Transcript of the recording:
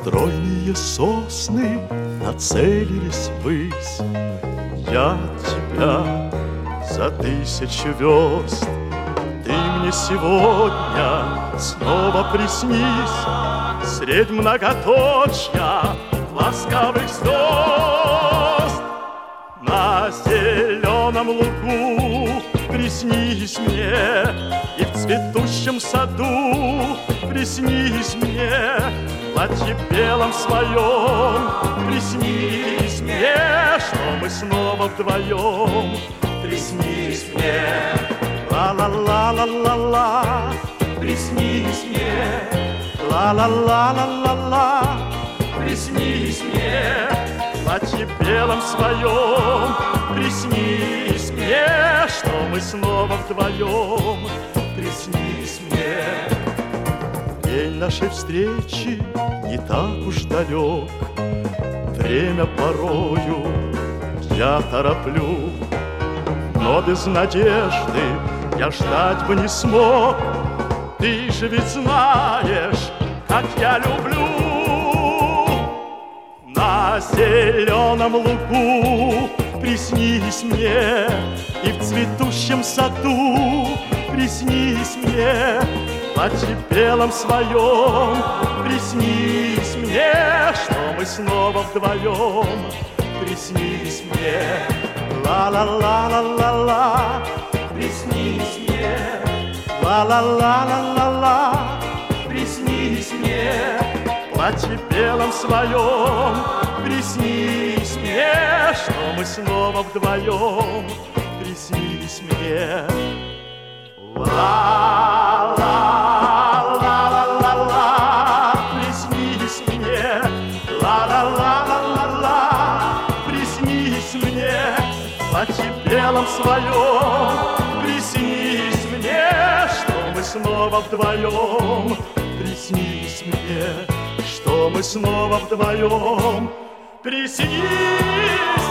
Стройные сосны нацелились ввысь. Я тебя за 1000 верст. Ты мне сегодня снова приснись средь многоточья ласкавых звезд. На зеленом лугу приснись мне, и в цветущем саду приснись мне, в платье белом своем приснись мне, что мы снова вдвоем. Приснись мне, ла-ла-ла-ла-ла-ла, приснись мне, ла-ла-ла-ла-ла-ла, приснись мне, в платье белом своем приснись мне, что мы снова вдвоем. Приснись мне. День нашей встречи не так уж далек, время порою я тороплю, но без надежды я ждать бы не смог. Ты же ведь знаешь, как я люблю. На зеленом лугу приснись мне, и в цветущем саду приснись мне, в платье белом своем приснись мне, что мы снова вдвоем. Приснись мне, ла-ла-ла-ла-ла-ла, приснись мне, ла-ла-ла-ла-ла-ла, приснись мне, в платье белом своем приснись мне, что мы снова вдвоем. Приснись мне. Ла-ла-ла-ла-ла-ла, приснись мне, ла-ла-ла-ла-ла-ла, приснись мне, в платье белом своем приснись мне, что мы снова вдвоем. Приснись мне, что мы снова вдвоем. Приснись